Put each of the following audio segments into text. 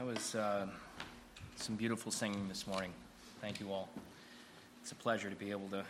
was some beautiful singing this morning. Thank you all. It's a pleasure to be able to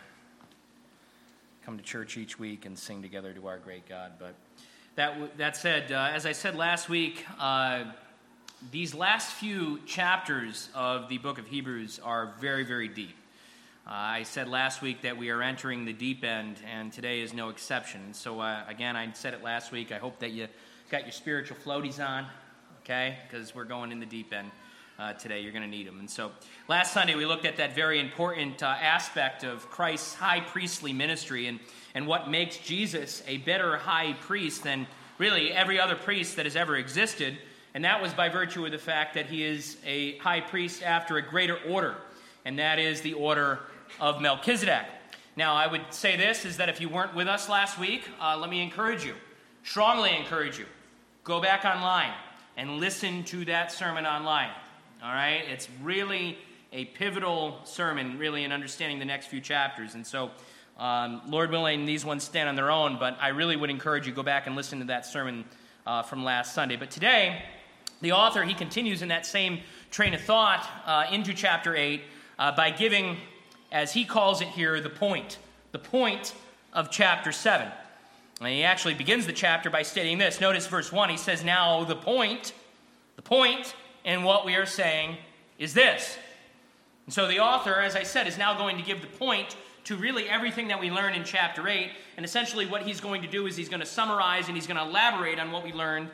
come to church each week and sing together to our great God. But that said, as I said last week, these last few chapters of the book of Hebrews are very, very deep. I said last week that we are entering the deep end, and today is no exception. So again, I said it last week. I hope that you got your spiritual floaties on, okay? Because we're going in the deep end today. You're going to need them. And so last Sunday, we looked at that very important aspect of Christ's high priestly ministry and what makes Jesus a better high priest than really every other priest that has ever existed. And that was by virtue of the fact that he is a high priest after a greater order, and that is the order of Melchizedek. Now, I would say this, is that if you weren't with us last week, let me encourage you, strongly encourage you, go back online and listen to that sermon online, all right? It's really a pivotal sermon, really, in understanding the next few chapters. And so, Lord willing, these ones stand on their own, but I really would encourage you, go back and listen to that sermon from last Sunday. But today, the author, he continues in that same train of thought into chapter 8 by giving, as he calls it here, the point of chapter 7. And he actually begins the chapter by stating this. Notice verse 1, he says, now the point in what we are saying is this. And so the author, as I said, is now going to give the point to really everything that we learn in chapter 8. And essentially what he's going to do is he's going to summarize and he's going to elaborate on what we learned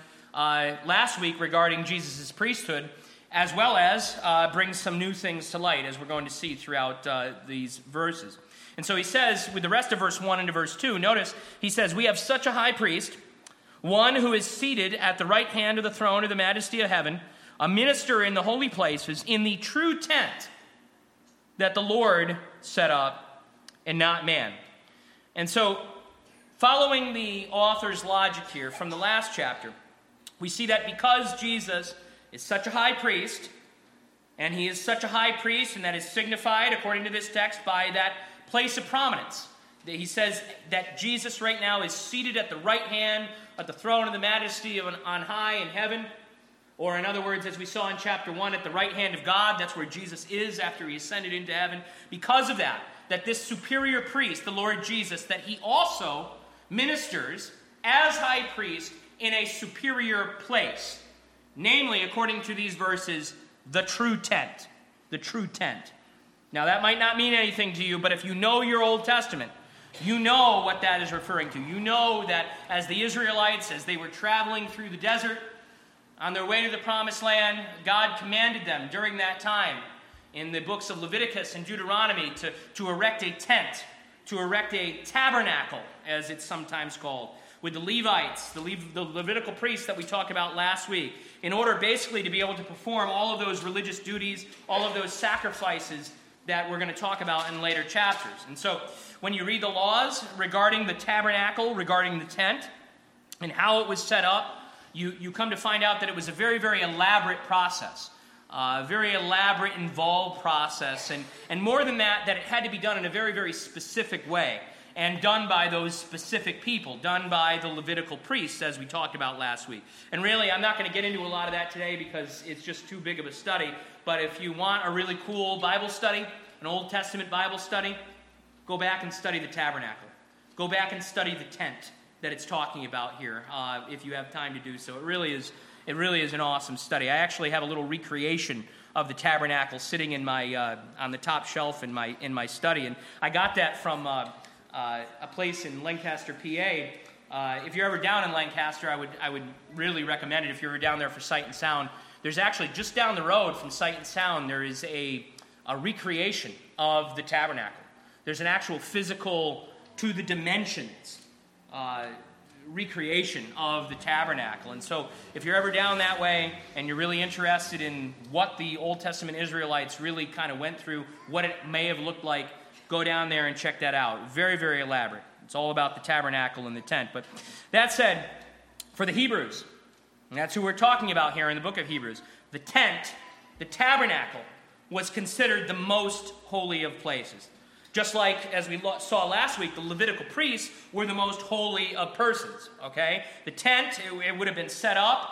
last week regarding Jesus' priesthood, as well as bring some new things to light, as we're going to see throughout these verses. And so he says, with the rest of verse 1 into verse 2, notice, he says, we have such a high priest, one who is seated at the right hand of the throne of the majesty of heaven, a minister in the holy places, in the true tent that the Lord set up, and not man. And so, following the author's logic here from the last chapter, we see that because Jesus is such a high priest, and he is such a high priest, and that is signified, according to this text, by that place of prominence. He says that Jesus right now is seated at the right hand at the throne of the majesty on high in heaven. Or in other words, as we saw in chapter 1, at the right hand of God, that's where Jesus is after he ascended into heaven. Because of that this superior priest, the Lord Jesus, that he also ministers as high priest in a superior place. Namely, according to these verses, the true tent. The true tent. Now, that might not mean anything to you, but if you know your Old Testament, you know what that is referring to. You know that as the Israelites, as they were traveling through the desert, on their way to the Promised Land, God commanded them during that time, in the books of Leviticus and Deuteronomy, to erect a tent, to erect a tabernacle, as it's sometimes called, with the Levites, the Levitical priests that we talked about last week, in order basically to be able to perform all of those religious duties, all of those sacrifices that we're going to talk about in later chapters. And so, when you read the laws regarding the tabernacle, regarding the tent, and how it was set up, you come to find out that it was a very, very elaborate process, a very elaborate, involved process, and more than that it had to be done in a very, very specific way, and done by those specific people, done by the Levitical priests, as we talked about last week. And really, I'm not going to get into a lot of that today because it's just too big of a study, but if you want a really cool Bible study, an Old Testament Bible study, go back and study the tabernacle. Go back and study the tent that it's talking about here, if you have time to do so. It really is an awesome study. I actually have a little recreation of the tabernacle sitting in my on the top shelf in my study, and I got that from a place in Lancaster, PA. If you're ever down in Lancaster, I would really recommend it. If you're ever down there for Sight and Sound, there's actually just down the road from Sight and Sound, there is a recreation of the tabernacle. There's an actual physical, to the dimensions, recreation of the tabernacle. And so if you're ever down that way and you're really interested in what the Old Testament Israelites really kind of went through, what it may have looked like, go down there and check that out. Very, very elaborate. It's all about the tabernacle and the tent. But that said, for the Hebrews, and that's who we're talking about here in the book of Hebrews, the tent, the tabernacle, was considered the most holy of places. Just like, as we saw last week, the Levitical priests were the most holy of persons, okay? The tent, it would have been set up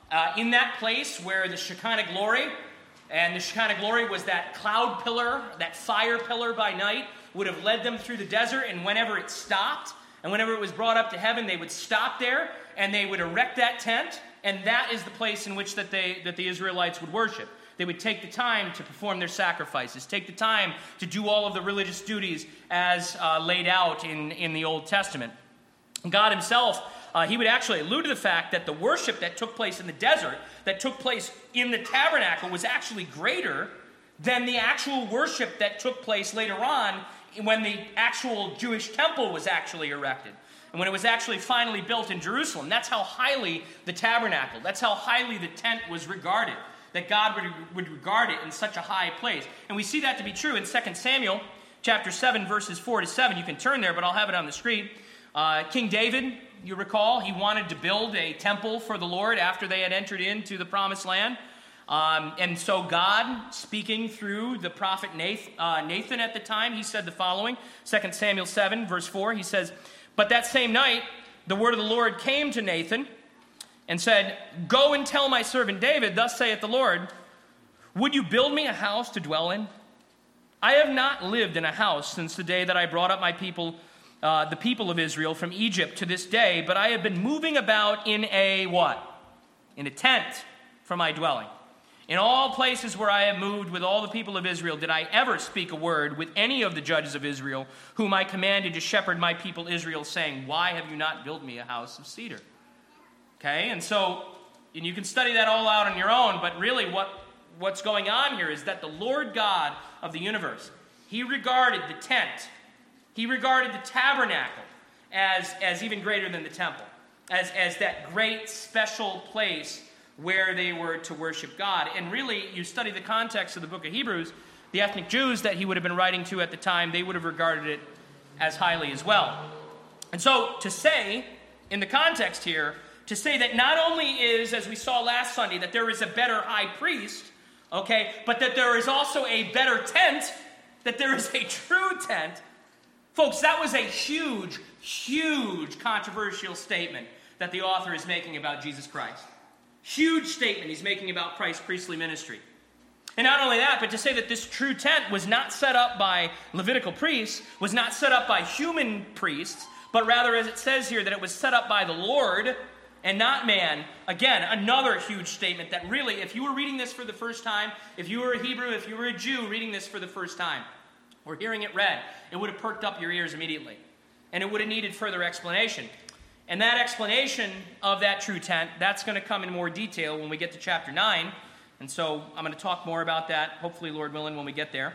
in that place where the Shekinah glory, and the Shekinah glory was that cloud pillar, that fire pillar by night, would have led them through the desert, and whenever it stopped, and whenever it was brought up to heaven, they would stop there, and they would erect that tent, and that is the place in which that the Israelites would worship. They would take the time to perform their sacrifices, take the time to do all of the religious duties as laid out in the Old Testament. God himself, he would actually allude to the fact that the worship that took place in the desert, that took place in the tabernacle, was actually greater than the actual worship that took place later on when the actual Jewish temple was actually erected. And when it was actually finally built in Jerusalem. That's how highly the tabernacle, that's how highly the tent was regarded, that God would regard it in such a high place. And we see that to be true in 2 Samuel chapter 7, verses 4 to 7. You can turn there, but I'll have it on the screen. King David, you recall, he wanted to build a temple for the Lord after they had entered into the promised land. And so God, speaking through the prophet Nathan at the time, he said the following, 2 Samuel 7, verse 4, he says, "But that same night, the word of the Lord came to Nathan and said, 'Go and tell my servant David, thus saith the Lord, would you build me a house to dwell in? I have not lived in a house since the day that I brought up my people, the people of Israel from Egypt to this day, but I have been moving about in a,' what? In a tent for my dwelling. In all places where I have moved with all the people of Israel, did I ever speak a word with any of the judges of Israel, whom I commanded to shepherd my people Israel, saying, why have you not built me a house of cedar?'" Okay, and you can study that all out on your own, but really what's going on here is that the Lord God of the universe, he regarded the tent, he regarded the tabernacle as even greater than the temple, as that great special place where they were to worship God. And really, you study the context of the book of Hebrews, the ethnic Jews that he would have been writing to at the time, they would have regarded it as highly as well. And so to say, in the context here, to say that not only is, as we saw last Sunday, that there is a better high priest, okay, but that there is also a better tent, that there is a true tent, folks, that was a huge, huge controversial statement that the author is making about Jesus Christ. Huge statement he's making about Christ's priestly ministry. And not only that, but to say that this true tent was not set up by Levitical priests, was not set up by human priests, but rather, as it says here, that it was set up by the Lord and not man. Again, another huge statement that really, if you were reading this for the first time, if you were a Hebrew, if you were a Jew reading this for the first time, or hearing it read, it would have perked up your ears immediately. And it would have needed further explanation. And that explanation of that true tent, that's going to come in more detail when we get to chapter 9. And so I'm going to talk more about that, hopefully, Lord willing, when we get there.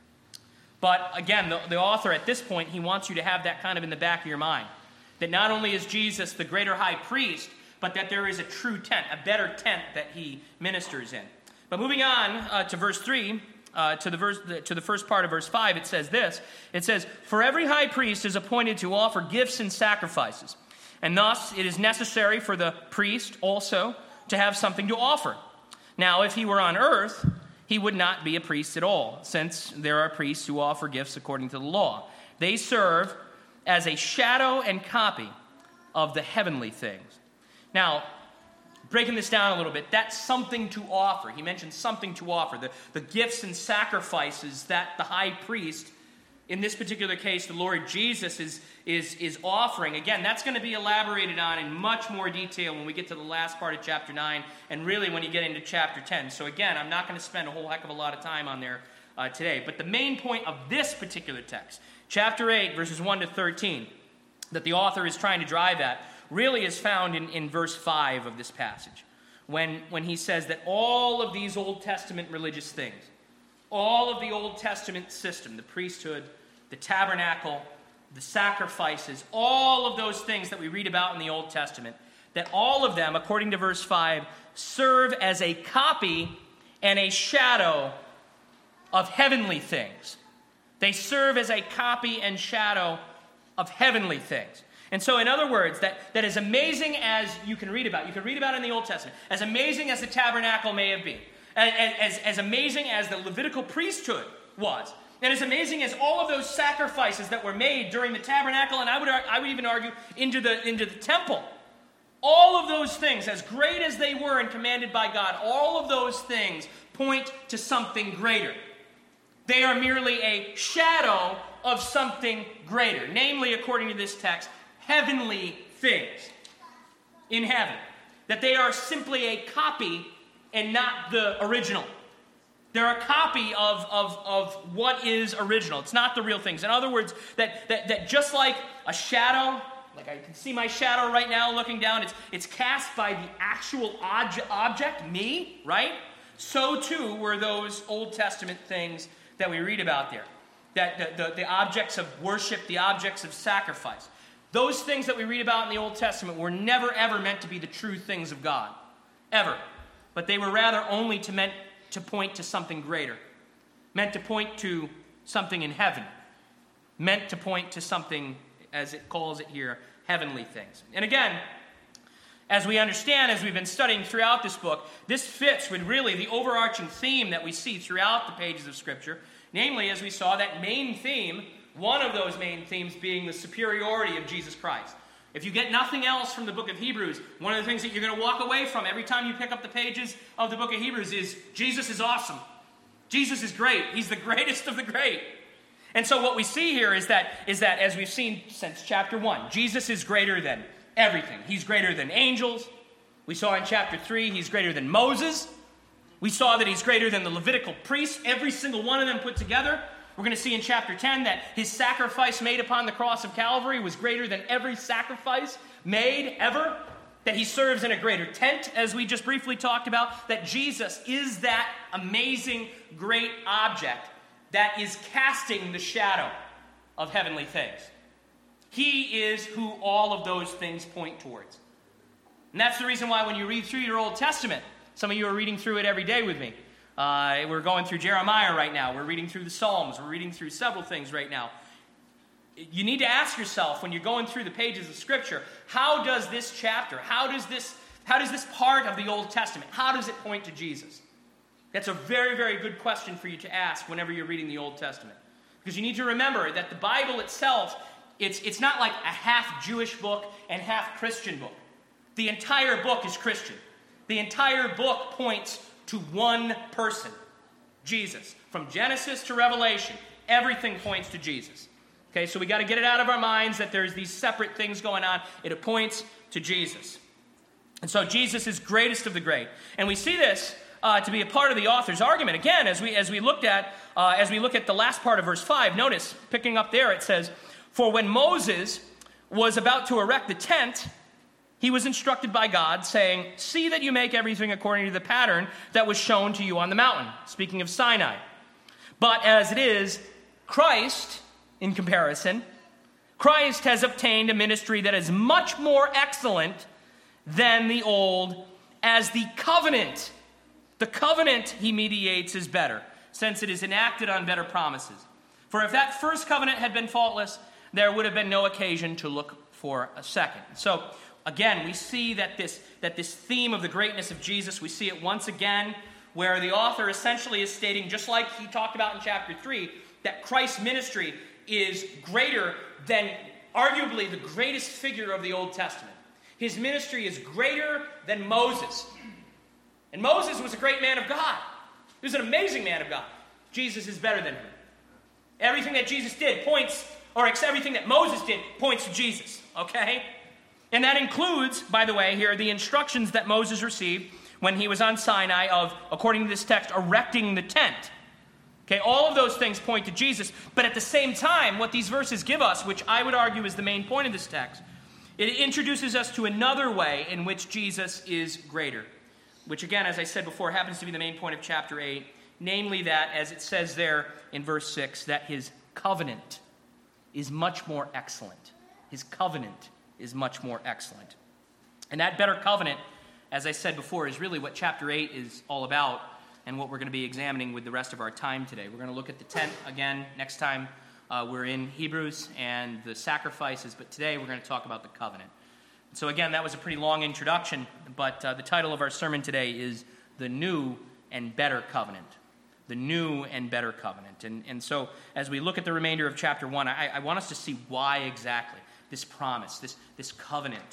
But again, the author at this point, he wants you to have that kind of in the back of your mind. That not only is Jesus the greater high priest, but that there is a true tent, a better tent that he ministers in. But moving on to verse 3, to the first part of verse 5, it says this. It says, "For every high priest is appointed to offer gifts and sacrifices. And thus it is necessary for the priest also to have something to offer. Now, if he were on earth, he would not be a priest at all, since there are priests who offer gifts according to the law. They serve as a shadow and copy of the heavenly things." Now, breaking this down a little bit, that's something to offer. He mentioned something to offer, the gifts and sacrifices that the high priest, in this particular case, the Lord Jesus, is offering. Again, that's going to be elaborated on in much more detail when we get to the last part of chapter 9, and really when you get into chapter 10. So again, I'm not going to spend a whole heck of a lot of time on there today. But the main point of this particular text, chapter 8, verses 1 to 13, that the author is trying to drive at, really is found in verse 5 of this passage, when he says that all of these Old Testament religious things, all of the Old Testament system, the priesthood, the tabernacle, the sacrifices, all of those things that we read about in the Old Testament, that all of them, according to verse 5, serve as a copy and a shadow of heavenly things. They serve as a copy and shadow of heavenly things. And so, in other words, that as amazing as you can read about in the Old Testament, as amazing as the tabernacle may have been, as amazing as the Levitical priesthood was, and as amazing as all of those sacrifices that were made during the tabernacle, and I would even argue into the temple, All of those things, as great as they were and commanded by God, all of those things point to something greater. They are merely a shadow of something greater. Namely, according to this text, heavenly things in heaven. That they are simply a copy and not the original. They're a copy of what is original. It's not the real things. In other words, that just like a shadow, like I can see my shadow right now looking down, it's cast by the actual object, me, right? So too were those Old Testament things that we read about there. That the objects of worship, the objects of sacrifice. Those things that we read about in the Old Testament were never ever meant to be the true things of God. Ever. But they were rather only meant to point to something greater. Meant to point to something in heaven. Meant to point to something, as it calls it here, heavenly things. And again, as we understand, as we've been studying throughout this book, this fits with really the overarching theme that we see throughout the pages of Scripture. Namely, as we saw, that main theme, one of those main themes being the superiority of Jesus Christ. If you get nothing else from the book of Hebrews, one of the things that you're going to walk away from every time you pick up the pages of the book of Hebrews is Jesus is awesome. Jesus is great. He's the greatest of the great. And so what we see here is that as we've seen since chapter 1, Jesus is greater than everything. He's greater than angels. We saw in chapter 3, he's greater than Moses. We saw that he's greater than the Levitical priests, every single one of them put together. We're going to see in chapter 10 that his sacrifice made upon the cross of Calvary was greater than every sacrifice made ever. That he serves in a greater tent, as we just briefly talked about. That Jesus is that amazing, great object that is casting the shadow of heavenly things. He is who all of those things point towards. And that's the reason why when you read through your Old Testament, some of you are reading through it every day with me. We're going through Jeremiah right now. We're reading through the Psalms. We're reading through several things right now. You need to ask yourself when you're going through the pages of Scripture, how does this chapter, how does this part of the Old Testament, how does it point to Jesus? That's a very, very good question for you to ask whenever you're reading the Old Testament. Because you need to remember that the Bible itself, it's not like a half Jewish book and half Christian book. The entire book is Christian. The entire book points to one person, Jesus. From Genesis to Revelation, everything points to Jesus. Okay, so we got to get it out of our minds that there's these separate things going on. It points to Jesus. And so Jesus is greatest of the great. And we see this to be a part of the author's argument. Again, as we look at the last part of verse 5, notice, picking up there, it says, "For when Moses was about to erect the tent, he was instructed by God, saying, 'See that you make everything according to the pattern that was shown to you on the mountain,'" speaking of Sinai. "But as it is, Christ, in comparison, Christ has obtained a ministry that is much more excellent than the old, as the covenant he mediates is better, since it is enacted on better promises. For if that first covenant had been faultless, there would have been no occasion to look for a second." So, again, we see that this theme of the greatness of Jesus, we see it once again, where the author essentially is stating, just like he talked about in chapter 3, that Christ's ministry is greater than arguably the greatest figure of the Old Testament. His ministry is greater than Moses. And Moses was a great man of God. He was an amazing man of God. Jesus is better than him. Everything that Jesus did everything that Moses did points to Jesus, okay? And that includes, by the way, here, the instructions that Moses received when he was on Sinai of, according to this text, erecting the tent. Okay, all of those things point to Jesus. But at the same time, what these verses give us, which I would argue is the main point of this text, it introduces us to another way in which Jesus is greater. Which, again, as I said before, happens to be the main point of chapter 8. Namely that, as it says there in verse 6, that his covenant is much more excellent. His covenant is much more excellent. And that better covenant, as I said before, is really what chapter 8 is all about and what we're going to be examining with the rest of our time today. We're going to look at the tent again next time. We're in Hebrews and the sacrifices, but today we're going to talk about the covenant. So again, that was a pretty long introduction, but the title of our sermon today is The New and Better Covenant. The New and Better Covenant. And so as we look at the remainder of chapter 1, I want us to see why exactly this promise, this covenant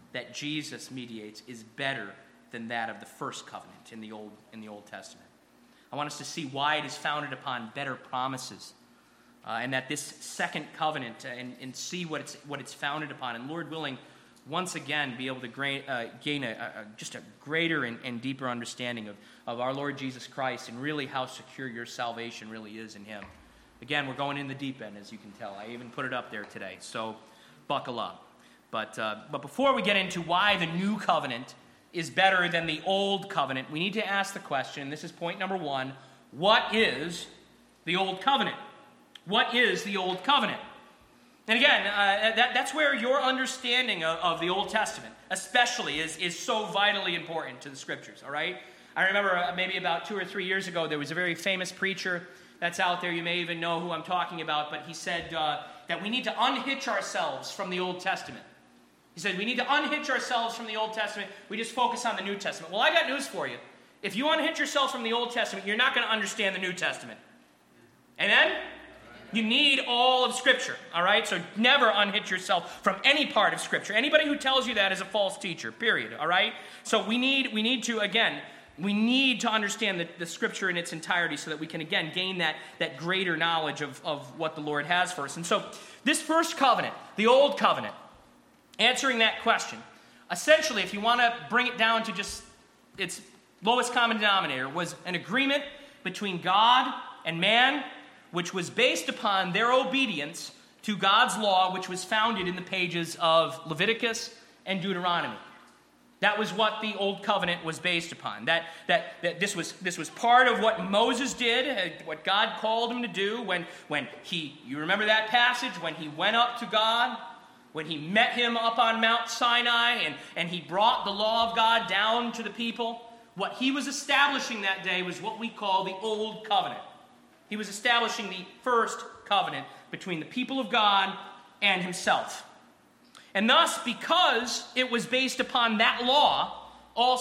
that Jesus mediates is better than that of the first covenant in the Old Testament. I want us to see why it is founded upon better promises, and that this second covenant, and see what it's founded upon, and Lord willing, once again be able to gain just a greater and deeper understanding of our Lord Jesus Christ and really how secure your salvation really is in him. Again, we're going in the deep end, as you can tell. I even put it up there today, so buckle up. But before we get into why the new covenant is better than the old covenant, we need to ask the question, this is point number one, what is the old covenant? What is the old covenant? And again, that's where your understanding of the Old Testament, especially, is so vitally important to the Scriptures, all right? I remember maybe about 2 or 3 years ago, there was a very famous preacher that's out there. You may even know who I'm talking about, but he said that we need to unhitch ourselves from the Old Testament. He said, we need to unhitch ourselves from the Old Testament. We just focus on the New Testament. Well, I got news for you. If you unhitch yourself from the Old Testament, you're not going to understand the New Testament. Amen? You need all of Scripture, all right? So never unhitch yourself from any part of Scripture. Anybody who tells you that is a false teacher, period, all right? So we need to understand the Scripture in its entirety so that we can, again, gain that greater knowledge of what the Lord has for us. And so this first covenant, the Old Covenant, answering that question, essentially, if you want to bring it down to just its lowest common denominator, was an agreement between God and man, which was based upon their obedience to God's law, which was founded in the pages of Leviticus and Deuteronomy. That was what the Old Covenant was based upon. That this was part of what Moses did, what God called him to do when you remember that passage, when he went up to God, when he met him up on Mount Sinai, and he brought the law of God down to the people. What he was establishing that day was what we call the Old Covenant. He was establishing the first covenant between the people of God and himself. And thus, because it was based upon that law, all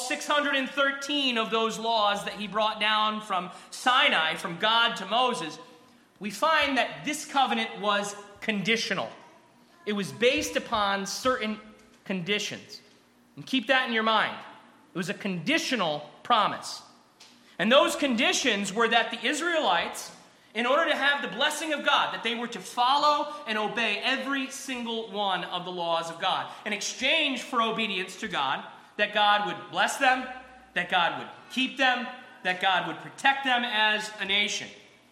613 of those laws that he brought down from Sinai, from God to Moses, we find that this covenant was conditional. It was based upon certain conditions. And keep that in your mind. It was a conditional promise. And those conditions were that the Israelites, in order to have the blessing of God, that they were to follow and obey every single one of the laws of God. In exchange for obedience to God, that God would bless them, that God would keep them, that God would protect them as a nation.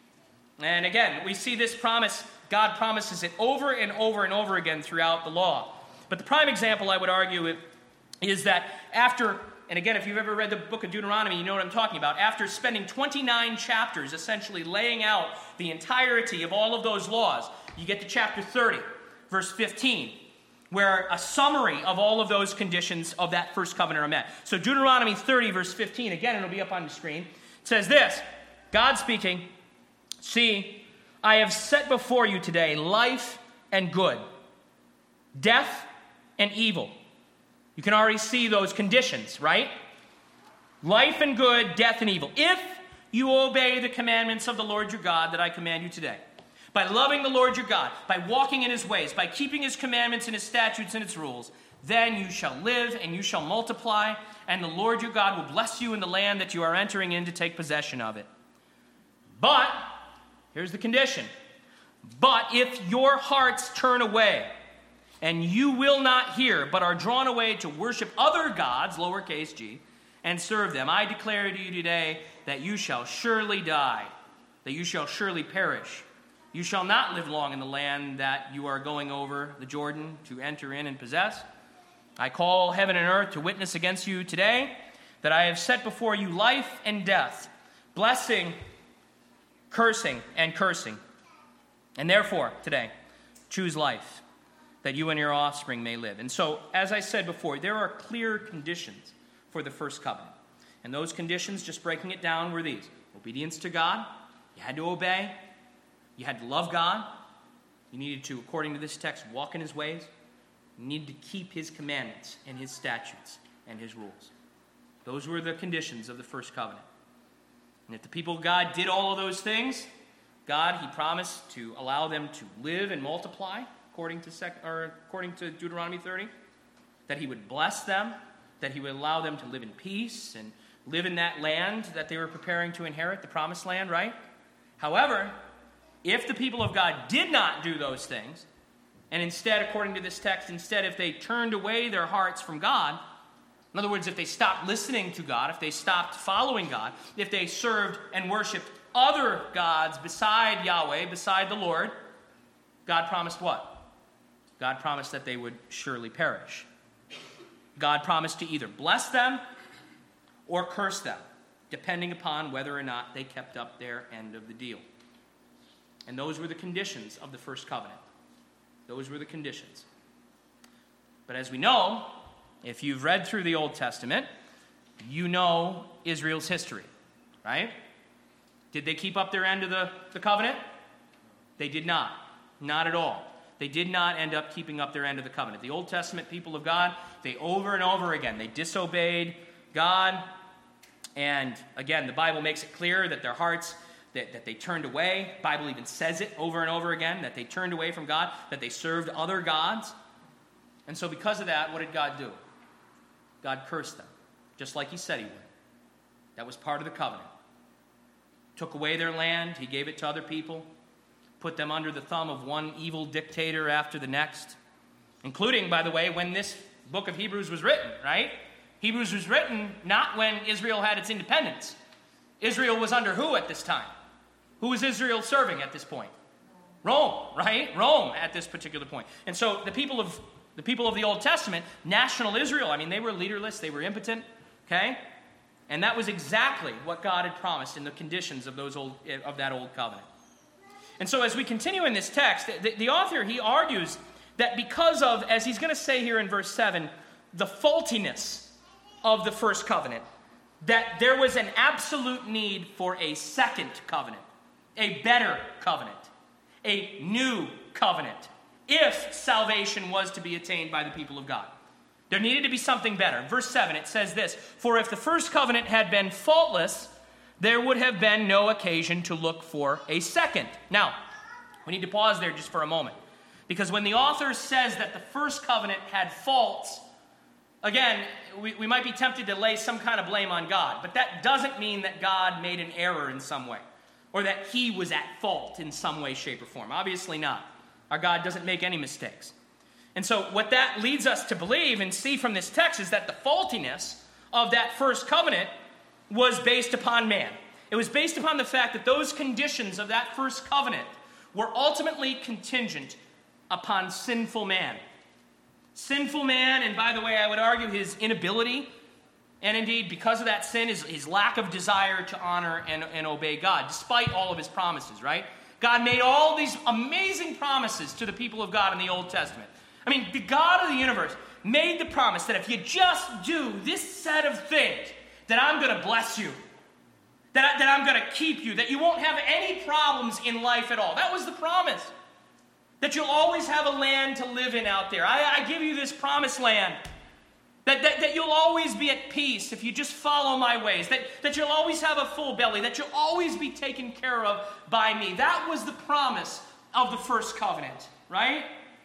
And again, we see this promise, God promises it over and over and over again throughout the law. But the prime example, I would argue, is that after, and again, if you've ever read the book of Deuteronomy, you know what I'm talking about. After spending 29 chapters essentially laying out the entirety of all of those laws, you get to chapter 30, verse 15, where a summary of all of those conditions of that first covenant are met. So Deuteronomy 30, verse 15, again, it'll be up on the screen, says this, God speaking, "See, I have set before you today life and good, death and evil." You can already see those conditions, right? Life and good, death and evil. If you obey the commandments of the Lord your God that I command you today, by loving the Lord your God, by walking in his ways, by keeping his commandments and his statutes and his rules, then you shall live and you shall multiply, and the Lord your God will bless you in the land that you are entering in to take possession of it. But, here's the condition, but if your hearts turn away, and you will not hear, but are drawn away to worship other gods, lowercase g, and serve them, I declare to you today that you shall surely die, that you shall surely perish. You shall not live long in the land that you are going over the Jordan to enter in and possess. I call heaven and earth to witness against you today that I have set before you life and death, blessing, cursing, and cursing. And therefore, today, choose life, that you and your offspring may live. And so, as I said before, there are clear conditions for the first covenant. And those conditions, just breaking it down, were these. Obedience to God. You had to obey. You had to love God. You needed to, according to this text, walk in his ways. You needed to keep his commandments and his statutes and his rules. Those were the conditions of the first covenant. And if the people of God did all of those things, God, he promised to allow them to live and multiply, according to Deuteronomy 30. that he would bless them, that he would allow them to live in peace and live in that land that they were preparing to inherit, the promised land, right? However, if the people of God did not do those things, and instead, according to this text, if they turned away their hearts from God, in other words, if they stopped listening to God, if they stopped following God, if they served and worshiped other gods beside Yahweh, beside the Lord, God promised what? God promised that they would surely perish. God promised to either bless them or curse them, depending upon whether or not they kept up their end of the deal. And those were the conditions of the first covenant. Those were the conditions. But as we know, if you've read through the Old Testament, you know Israel's history, right? Did they keep up their end of the covenant? They did not. Not at all. They did not end up keeping up their end of the covenant. The Old Testament people of God, they over and over again, they disobeyed God. And again, the Bible makes it clear that their hearts, that they turned away. The Bible even says it over and over again, that they turned away from God, that they served other gods. And so because of that, what did God do? God cursed them, just like he said he would. That was part of the covenant. Took away their land, he gave it to other people, put them under the thumb of one evil dictator after the next, including, by the way, when this book of Hebrews was written, right? Hebrews was written not when Israel had its independence. Israel was under who at this time? Who was Israel serving at this point? Rome, right? Rome at this particular point. And so the people of the Old Testament, national Israel, I mean, they were leaderless, they were impotent, okay? And that was exactly what God had promised in the conditions of that old covenant. And so as we continue in this text, the author, he argues that because of, as he's going to say here in verse 7, the faultiness of the first covenant, that there was an absolute need for a second covenant, a better covenant, a new covenant, if salvation was to be attained by the people of God. There needed to be something better. Verse 7, it says this, "For if the first covenant had been faultless, there would have been no occasion to look for a second." Now, we need to pause there just for a moment. Because when the author says that the first covenant had faults, again, we might be tempted to lay some kind of blame on God. But that doesn't mean that God made an error in some way, or that he was at fault in some way, shape, or form. Obviously not. Our God doesn't make any mistakes. And so what that leads us to believe and see from this text is that the faultiness of that first covenant was based upon man. It was based upon the fact that those conditions of that first covenant were ultimately contingent upon sinful man. Sinful man, and by the way, I would argue his inability, and indeed because of that sin, his lack of desire to honor and obey God, despite all of his promises, right? God made all these amazing promises to the people of God in the Old Testament. I mean, the God of the universe made the promise that if you just do this set of things, that I'm going to bless you, that I'm going to keep you, that you won't have any problems in life at all. That was the promise. That you'll always have a land to live in out there. I give you this promised land. That you'll always be at peace if you just follow my ways. That you'll always have a full belly. That you'll always be taken care of by me. That was the promise of the first covenant, right?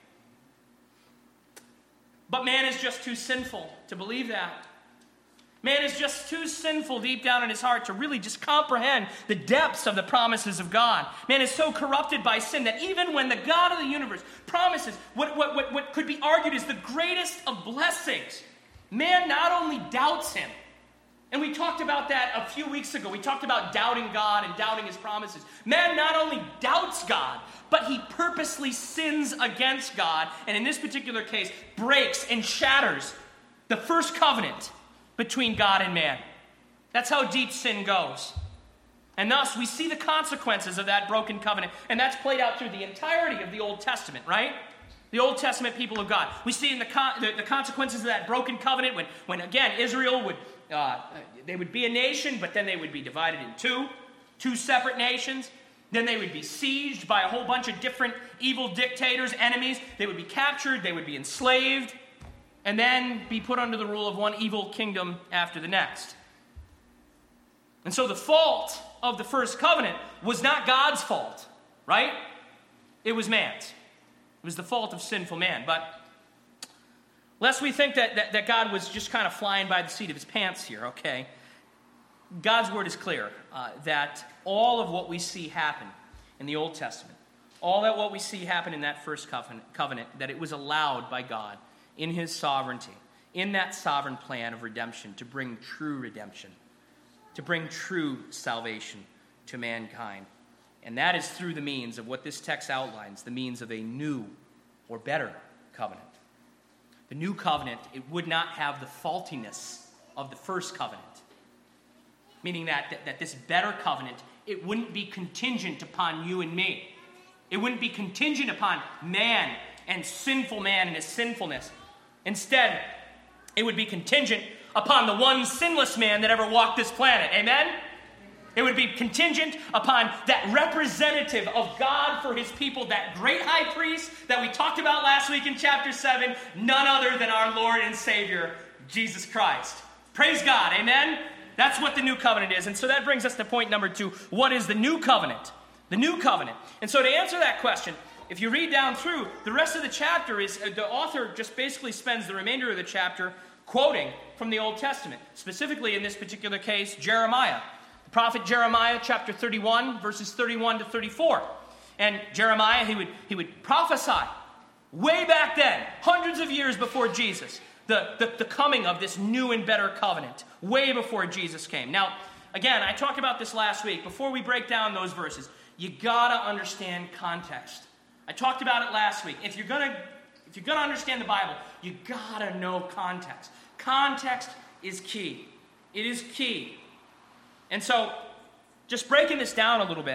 But man is just too sinful to believe that. Man is just too sinful deep down in his heart to really just comprehend the depths of the promises of God. Man is so corrupted by sin that even when the God of the universe promises what could be argued as the greatest of blessings, man not only doubts him, and we talked about that a few weeks ago. We talked about doubting God and doubting his promises. Man not only doubts God, but he purposely sins against God, and in this particular case, breaks and shatters the first covenant between God and man. That's how deep sin goes. And thus, we see the consequences of that broken covenant, and that's played out through the entirety of the Old Testament, right? The Old Testament people of God. We see in the consequences of that broken covenant when again, Israel they would be a nation, but then they would be divided in two separate nations. Then they would be sieged by a whole bunch of different evil dictators, enemies. They would be captured, they would be enslaved, and then be put under the rule of one evil kingdom after the next. And so the fault of the first covenant was not God's fault, right? It was man's. It was the fault of sinful man. But Lest we think that God was just kind of flying by the seat of his pants here, okay? God's word is clear that all of what we see happen in the Old Testament, all that what we see happen in that first covenant, that it was allowed by God in his sovereignty, in that sovereign plan of redemption, to bring true redemption, to bring true salvation to mankind. And that is through the means of what this text outlines, the means of a new or better covenant. The new covenant, it would not have the faultiness of the first covenant. Meaning that this better covenant, it wouldn't be contingent upon you and me. It wouldn't be contingent upon man and sinful man and his sinfulness. Instead, it would be contingent upon the one sinless man that ever walked this planet. Amen? It would be contingent upon that representative of God for his people, that great high priest that we talked about last week in chapter 7, none other than our Lord and Savior, Jesus Christ. Praise God. Amen? That's what the new covenant is. And so that brings us to point number 2. What is the new covenant? The new covenant. And so to answer that question, if you read down through, the rest of the chapter is, the author just basically spends the remainder of the chapter quoting from the Old Testament. Specifically, in this particular case, Jeremiah. The prophet Jeremiah, chapter 31, verses 31 to 34. And Jeremiah, he would prophesy way back then, hundreds of years before Jesus, the coming of this new and better covenant, way before Jesus came. Now, again, I talked about this last week. Before we break down those verses, you gotta understand context. I talked about it last week. If you're gonna understand the Bible, you gotta know context. Context is key. It is key. And so, just breaking this down a little bit,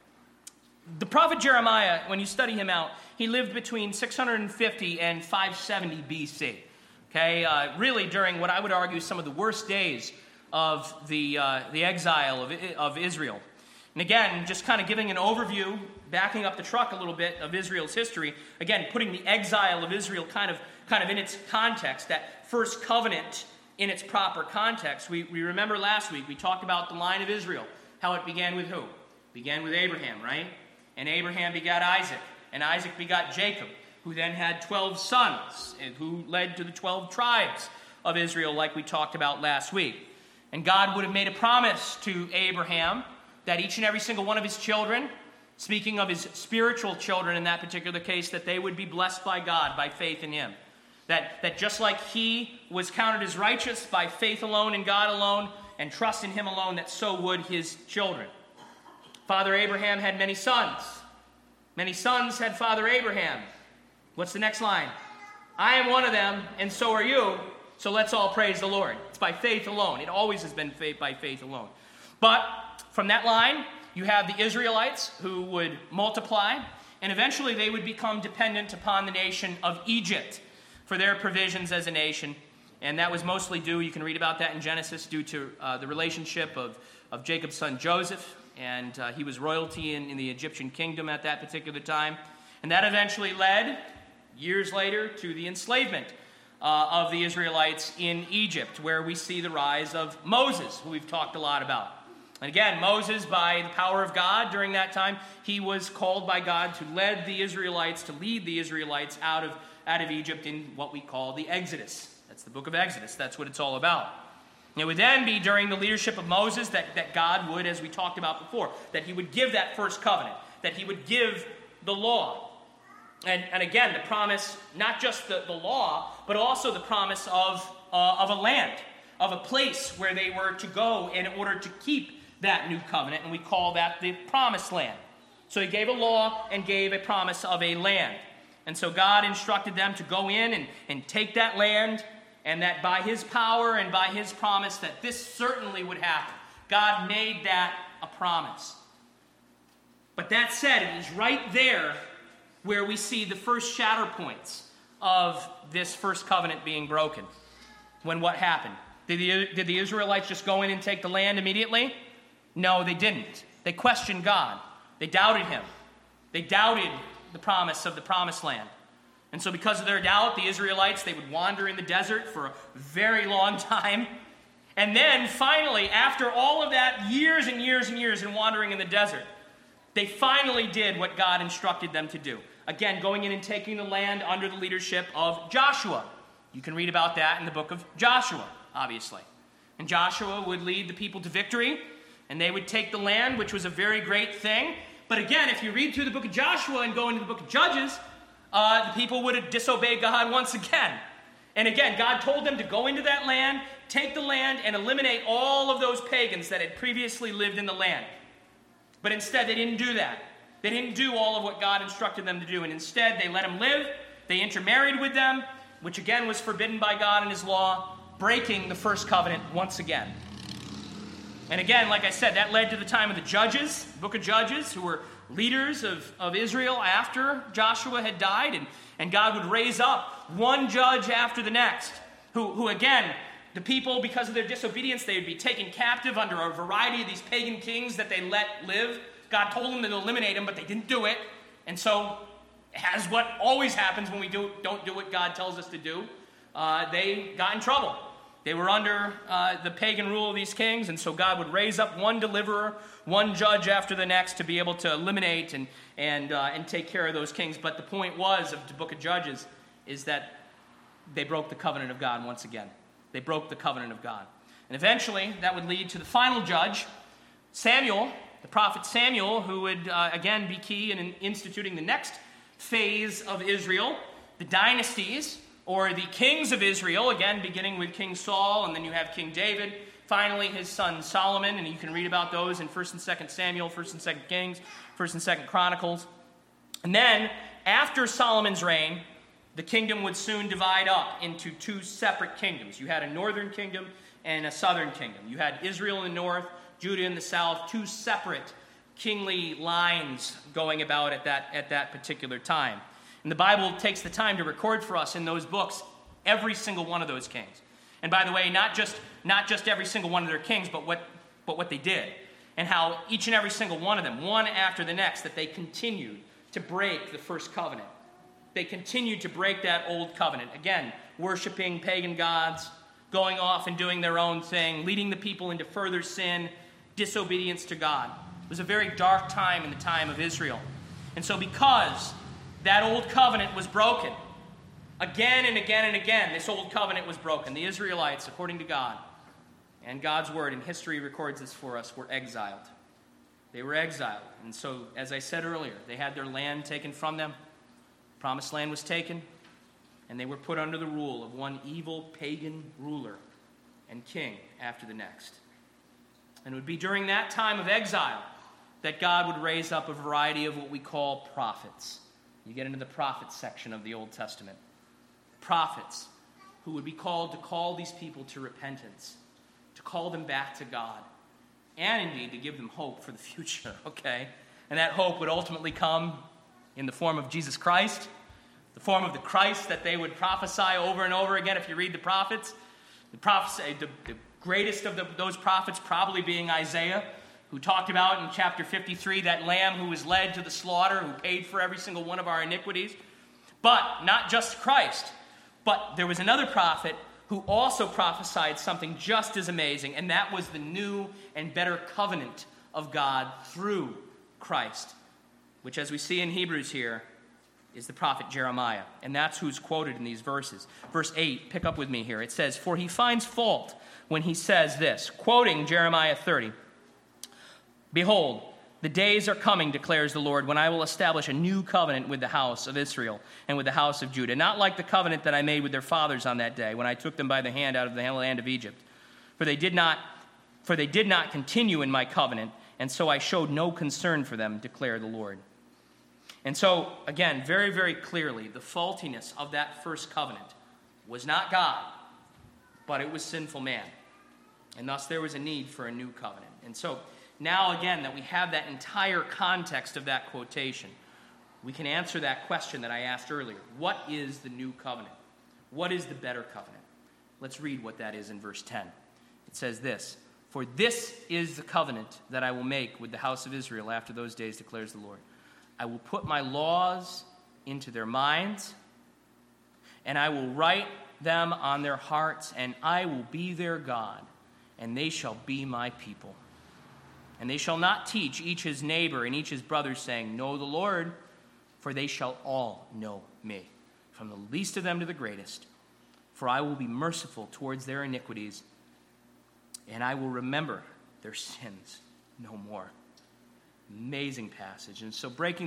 the prophet Jeremiah, when you study him out, he lived between 650 and 570 BC. Okay, really during what I would argue some of the worst days of the exile of Israel. And again, just kind of giving an overview, backing up the truck a little bit of Israel's history. Again, putting the exile of Israel kind of in its context, that first covenant in its proper context. We remember last week we talked about the line of Israel, how it began with who? It began with Abraham, right? And Abraham begot Isaac, and Isaac begot Jacob, who then had 12 sons, and who led to the 12 tribes of Israel, like we talked about last week. And God would have made a promise to Abraham that each and every single one of his children, speaking of his spiritual children in that particular case, that they would be blessed by God by faith in him. That just like he was counted as righteous by faith alone in God alone and trust in him alone, that so would his children. Father Abraham had many sons. Many sons had Father Abraham. What's the next line? I am one of them, and so are you, so let's all praise the Lord. It's by faith alone. It always has been by faith alone. But from that line, you have the Israelites who would multiply, and eventually they would become dependent upon the nation of Egypt for their provisions as a nation. And that was mostly due, you can read about that in Genesis, due to the relationship of Jacob's son Joseph, and he was royalty in the Egyptian kingdom at that particular time. And that eventually led, years later, to the enslavement of the Israelites in Egypt, where we see the rise of Moses, who we've talked a lot about. And again, Moses, by the power of God during that time, he was called by God to lead the Israelites out of Egypt in what we call the Exodus. That's the book of Exodus. That's what it's all about. It would then be during the leadership of Moses that God would, as we talked about before, that he would give that first covenant, that he would give the law. And again, the promise, not just the law, but also the promise of a land, of a place where they were to go in order to keep that new covenant, and we call that the promised land. So he gave a law and gave a promise of a land. And so God instructed them to go in and take that land, and that by his power and by his promise that this certainly would happen. God made that a promise. But that said, it is right there where we see the first shatter points of this first covenant being broken. When what happened? Did the Israelites just go in and take the land immediately? No, they didn't. They questioned God. They doubted him. They doubted the promise of the promised land. And so because of their doubt, the Israelites, they would wander in the desert for a very long time. And then finally, after all of that, years and years and years in wandering in the desert, they finally did what God instructed them to do. Again, going in and taking the land under the leadership of Joshua. You can read about that in the book of Joshua, obviously. And Joshua would lead the people to victory, and they would take the land, which was a very great thing. But again, if you read through the book of Joshua and go into the book of Judges, the people would have disobeyed God once again. And again, God told them to go into that land, take the land, and eliminate all of those pagans that had previously lived in the land. But instead, they didn't do that. They didn't do all of what God instructed them to do. And instead, they let them live. They intermarried with them, which again was forbidden by God and his law, breaking the first covenant once again. And again, like I said, that led to the time of the Judges, the book of Judges, who were leaders of Israel after Joshua had died. And God would raise up one judge after the next, who again, the people, because of their disobedience, they would be taken captive under a variety of these pagan kings that they let live. God told them to eliminate them, but they didn't do it. And so, as what always happens when we don't do what God tells us to do, they got in trouble. They were under the pagan rule of these kings, and so God would raise up one deliverer, one judge after the next to be able to eliminate and take care of those kings. But the point of the book of Judges is that they broke the covenant of God once again. They broke the covenant of God. And eventually, that would lead to the final judge, Samuel, the prophet Samuel, who would again be key in instituting the next phase of Israel, the dynasties, or the kings of Israel, again beginning with King Saul, and then you have King David, finally his son Solomon, and you can read about those in 1st and 2nd Samuel, 1st and 2nd Kings, 1st and 2nd Chronicles. And then, after Solomon's reign, the kingdom would soon divide up into two separate kingdoms. You had a northern kingdom and a southern kingdom. You had Israel in the north, Judah in the south, two separate kingly lines going about at that particular time. And the Bible takes the time to record for us in those books every single one of those kings. And by the way, not just every single one of their kings, but what they did. And how each and every single one of them, one after the next, that they continued to break the first covenant. They continued to break that old covenant. Again, worshiping pagan gods, going off and doing their own thing, leading the people into further sin, disobedience to God. It was a very dark time in the time of Israel. And so because that old covenant was broken, again and again and again, this old covenant was broken. The Israelites, according to God, and God's word, and history records this for us, were exiled. They were exiled. And so, as I said earlier, they had their land taken from them. The promised land was taken, and they were put under the rule of one evil pagan ruler and king after the next. And it would be during that time of exile that God would raise up a variety of what we call prophets. You get into the prophets section of the Old Testament. Prophets who would be called to call these people to repentance, to call them back to God, and indeed to give them hope for the future, okay? And that hope would ultimately come in the form of Jesus Christ, the form of the Christ that they would prophesy over and over again if you read the prophets. The greatest of those prophets probably being Isaiah, who talked about in chapter 53 that lamb who was led to the slaughter, who paid for every single one of our iniquities. But not just Christ, but there was another prophet who also prophesied something just as amazing, and that was the new and better covenant of God through Christ, which, as we see in Hebrews here, is the prophet Jeremiah. And that's who's quoted in these verses. Verse 8, pick up with me here. It says, "For he finds fault when he says this," quoting Jeremiah 30, "Behold, the days are coming, declares the Lord, when I will establish a new covenant with the house of Israel and with the house of Judah, not like the covenant that I made with their fathers on that day, when I took them by the hand out of the land of Egypt. For they did not continue in my covenant, and so I showed no concern for them, declare the Lord." And so, again, very, very clearly, the faultiness of that first covenant was not God, but it was sinful man. And thus there was a need for a new covenant. And so, now again that we have that entire context of that quotation, we can answer that question that I asked earlier. What is the new covenant? What is the better covenant? Let's read what that is in verse 10. It says this, "For this is the covenant that I will make with the house of Israel after those days, declares the Lord. I will put my laws into their minds, and I will write them on their hearts, and I will be their God, and they shall be my people. And they shall not teach each his neighbor and each his brother, saying, 'Know the Lord,' for they shall all know me, from the least of them to the greatest. For For I will be merciful towards their iniquities, and I will remember their sins no more. Amazing passage. And so breaking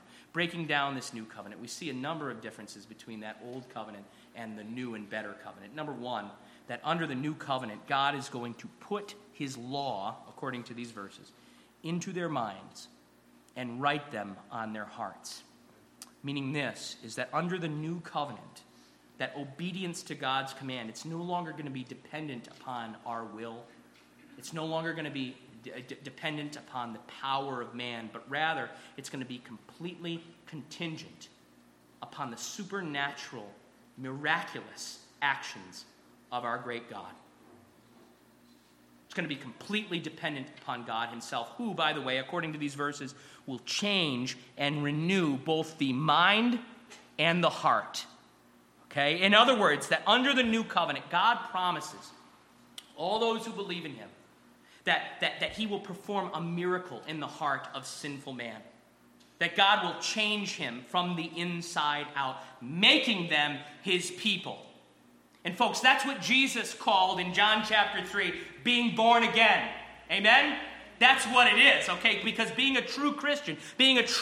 down this new covenant, we see a number of differences between that old covenant and the new and better covenant. Number one, that under the new covenant, God is going to put his law, according to these verses, into their minds and write them on their hearts. Meaning this is that under the new covenant, that obedience to God's command, it's no longer going to be dependent upon our will. It's no longer going to be dependent upon the power of man, but rather it's going to be completely contingent upon the supernatural, miraculous actions of our great God. It's going to be completely dependent upon God himself, who, by the way, according to these verses, will change and renew both the mind and the heart. Okay? In other words, that under the new covenant, God promises all those who believe in him that he will perform a miracle in the heart of sinful man. That God will change him from the inside out, making them his people. And folks, that's what Jesus called in John chapter 3, being born again. Amen? That's what it is, okay? Because being a true Christian, being a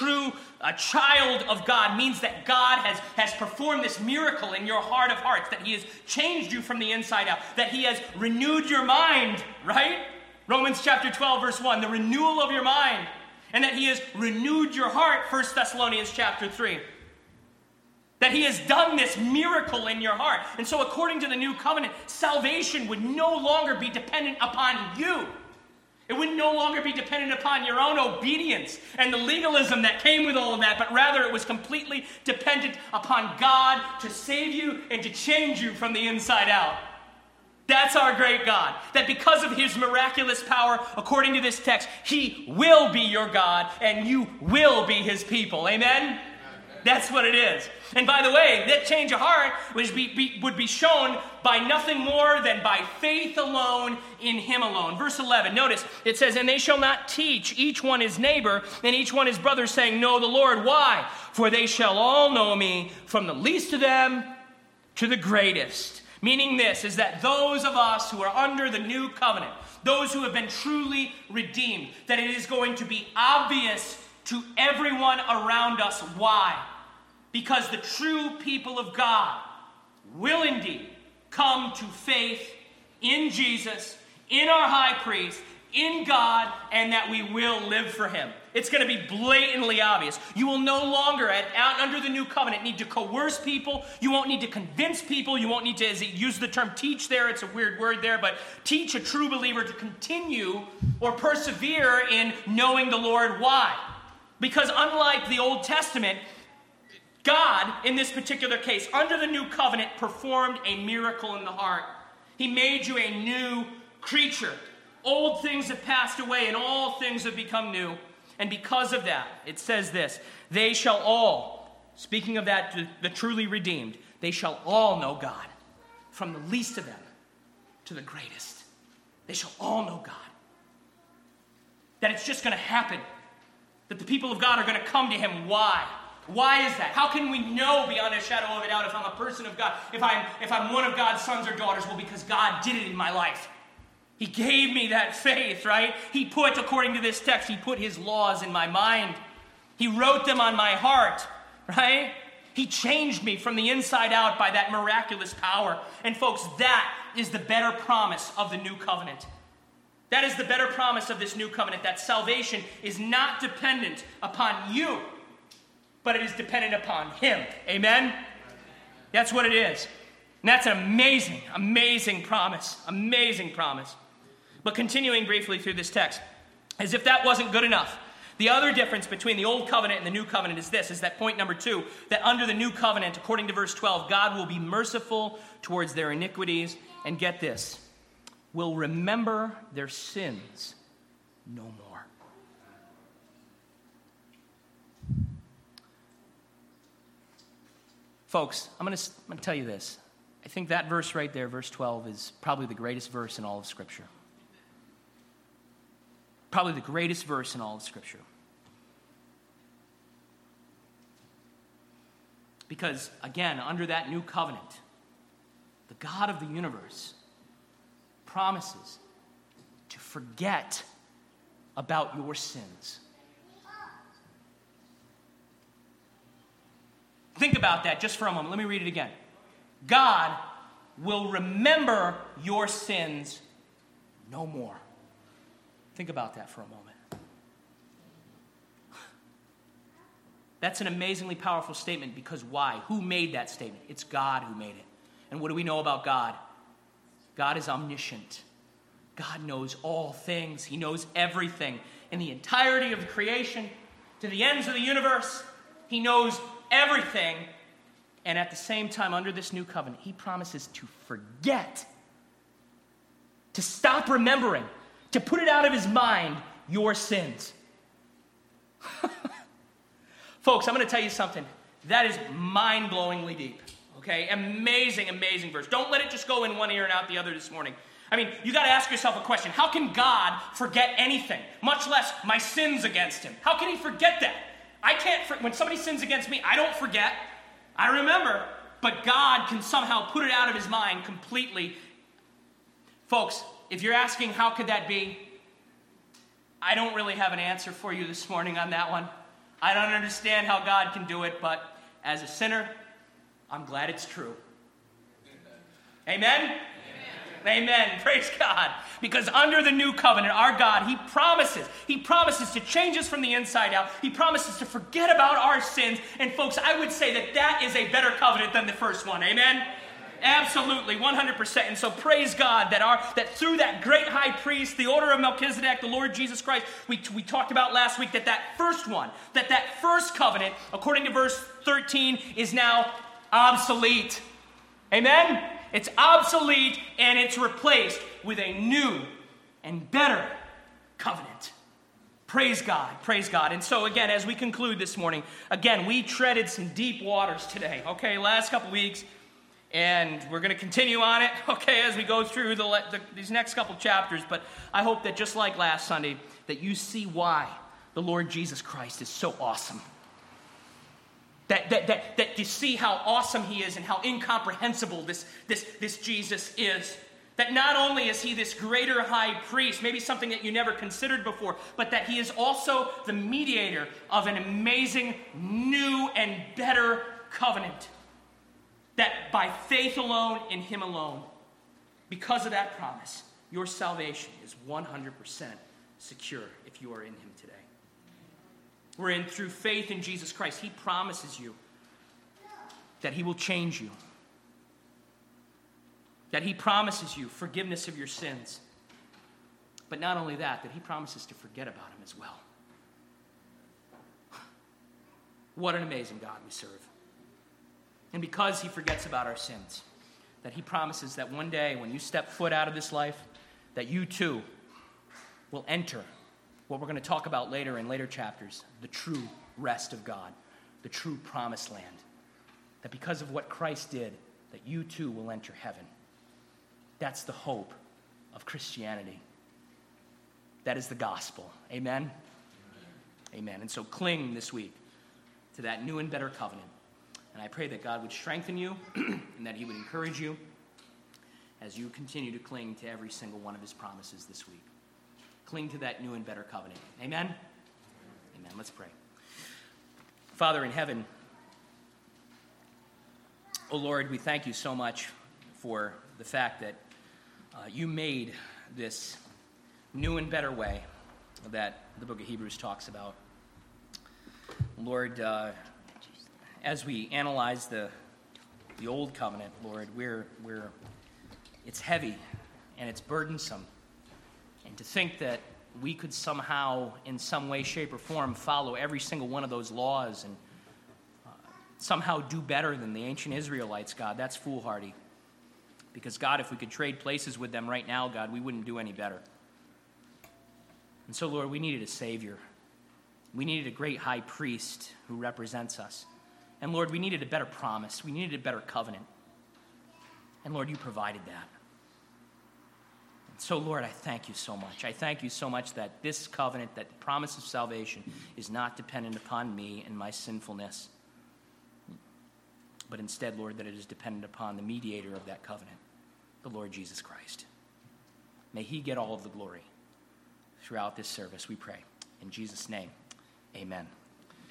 child of God means that God has performed this miracle in your heart of hearts, that he has changed you from the inside out, that he has renewed your mind, right? Romans chapter 12, verse 1, the renewal of your mind. And that he has renewed your heart, 1 Thessalonians chapter 3. That he has done this miracle in your heart. And so according to the new covenant, salvation would no longer be dependent upon you. It would no longer be dependent upon your own obedience and the legalism that came with all of that, but rather it was completely dependent upon God to save you and to change you from the inside out. That's our great God. That because of his miraculous power, according to this text, he will be your God and you will be his people. Amen? That's what it is. And by the way, that change of heart would be shown by nothing more than by faith alone in him alone. Verse 11, notice, it says, "And they shall not teach each one his neighbor and each one his brother, saying, Know the Lord." Why? "For they shall all know me, from the least of them to the greatest." Meaning this is that those of us who are under the new covenant, those who have been truly redeemed, that it is going to be obvious to everyone around us. Why? Because the true people of God will indeed come to faith in Jesus, in our high priest, in God, and that we will live for him. It's going to be blatantly obvious. You will no longer, under the new covenant, need to coerce people. You won't need to convince people. You won't need to, as he used the term teach there, it's a weird word there, but teach a true believer to continue or persevere in knowing the Lord. Why? Because unlike the Old Testament, God, in this particular case, under the new covenant, performed a miracle in the heart. He made you a new creature. Old things have passed away and all things have become new. And because of that, it says this, they shall all, speaking of that, the truly redeemed, they shall all know God, from the least of them to the greatest. They shall all know God. That it's just going to happen. That the people of God are going to come to him. Why? Why is that? How can we know beyond a shadow of a doubt if I'm a person of God, if I'm one of God's sons or daughters? Well, because God did it in my life. He gave me that faith, right? He put, according to this text, he put his laws in my mind. He wrote them on my heart, right? He changed me from the inside out by that miraculous power. And folks, that is the better promise of the new covenant. That is the better promise of this new covenant, that salvation is not dependent upon you, but it is dependent upon him. Amen? That's what it is. And that's an amazing, amazing promise. Amazing promise. But continuing briefly through this text, as if that wasn't good enough, the other difference between the old covenant and the new covenant is this, is that point number 2, that under the new covenant, according to verse 12, God will be merciful towards their iniquities, and get this, will remember their sins no more. Folks, I'm going to tell you this. I think that verse right there, verse 12, is probably the greatest verse in all of Scripture. Probably the greatest verse in all of Scripture. Because, again, under that new covenant, the God of the universe, promises to forget about your sins. Think about that just for a moment. Let me read it again. God will remember your sins no more. Think about that for a moment. That's an amazingly powerful statement because why? Who made that statement? It's God who made it. And what do we know about God? God is omniscient. God knows all things. He knows everything. In the entirety of the creation, to the ends of the universe, he knows everything. And at the same time, under this new covenant, he promises to forget, to stop remembering, to put it out of his mind, your sins. Folks, I'm going to tell you something. That is mind-blowingly deep. Okay? Amazing, amazing verse. Don't let it just go in one ear and out the other this morning. I mean, you got to ask yourself a question. How can God forget anything, much less my sins against him? How can he forget that? I can't, when somebody sins against me, I don't forget. I remember. But God can somehow put it out of his mind completely. Folks, if you're asking how could that be, I don't really have an answer for you this morning on that one. I don't understand how God can do it, but as a sinner, I'm glad it's true. Amen? Amen. Praise God. Because under the new covenant, our God, he promises to change us from the inside out. He promises to forget about our sins. And folks, I would say that that is a better covenant than the first one. Amen? Absolutely, 100%. And so praise God that through that great high priest, the order of Melchizedek, the Lord Jesus Christ, we talked about last week that first covenant, according to verse 13, is now obsolete. Amen? It's obsolete and it's replaced with a new and better covenant. Praise God, praise God. And so again, as we conclude this morning, again, we treaded some deep waters today, okay, last couple weeks. And we're going to continue on it, okay, as we go through these next couple chapters. But I hope that just like last Sunday, that you see why the Lord Jesus Christ is so awesome. That you see how awesome he is and how incomprehensible this Jesus is. That not only is he this greater high priest, maybe something that you never considered before, but that he is also the mediator of an amazing new and better covenant. That by faith alone, in him alone, because of that promise, your salvation is 100% secure if you are in him today. Through faith in Jesus Christ, he promises you that he will change you. That he promises you forgiveness of your sins. But not only that he promises to forget about him as well. What an amazing God we serve. And because he forgets about our sins, that he promises that one day when you step foot out of this life, that you too will enter what we're going to talk about later in later chapters, the true rest of God, the true promised land. That because of what Christ did, that you too will enter heaven. That's the hope of Christianity. That is the gospel. Amen? Amen. And so cling this week to that new and better covenant. And I pray that God would strengthen you and that he would encourage you as you continue to cling to every single one of his promises this week. Cling to that new and better covenant. Amen? Amen. Let's pray. Father in heaven, oh Lord, we thank you so much for the fact that you made this new and better way that the book of Hebrews talks about. Lord, as we analyze the old covenant, Lord, it's heavy and it's burdensome. And to think that we could somehow, in some way, shape, or form, follow every single one of those laws and somehow do better than the ancient Israelites, God, that's foolhardy. Because, God, if we could trade places with them right now, God, we wouldn't do any better. And so, Lord, we needed a Savior. We needed a great high priest who represents us. And Lord, we needed a better promise. We needed a better covenant. And Lord, you provided that. And so Lord, I thank you so much. I thank you so much that this covenant, that the promise of salvation is not dependent upon me and my sinfulness. But instead, Lord, that it is dependent upon the mediator of that covenant. the Lord Jesus Christ. May he get all of the glory throughout this service, we pray. In Jesus' name, amen.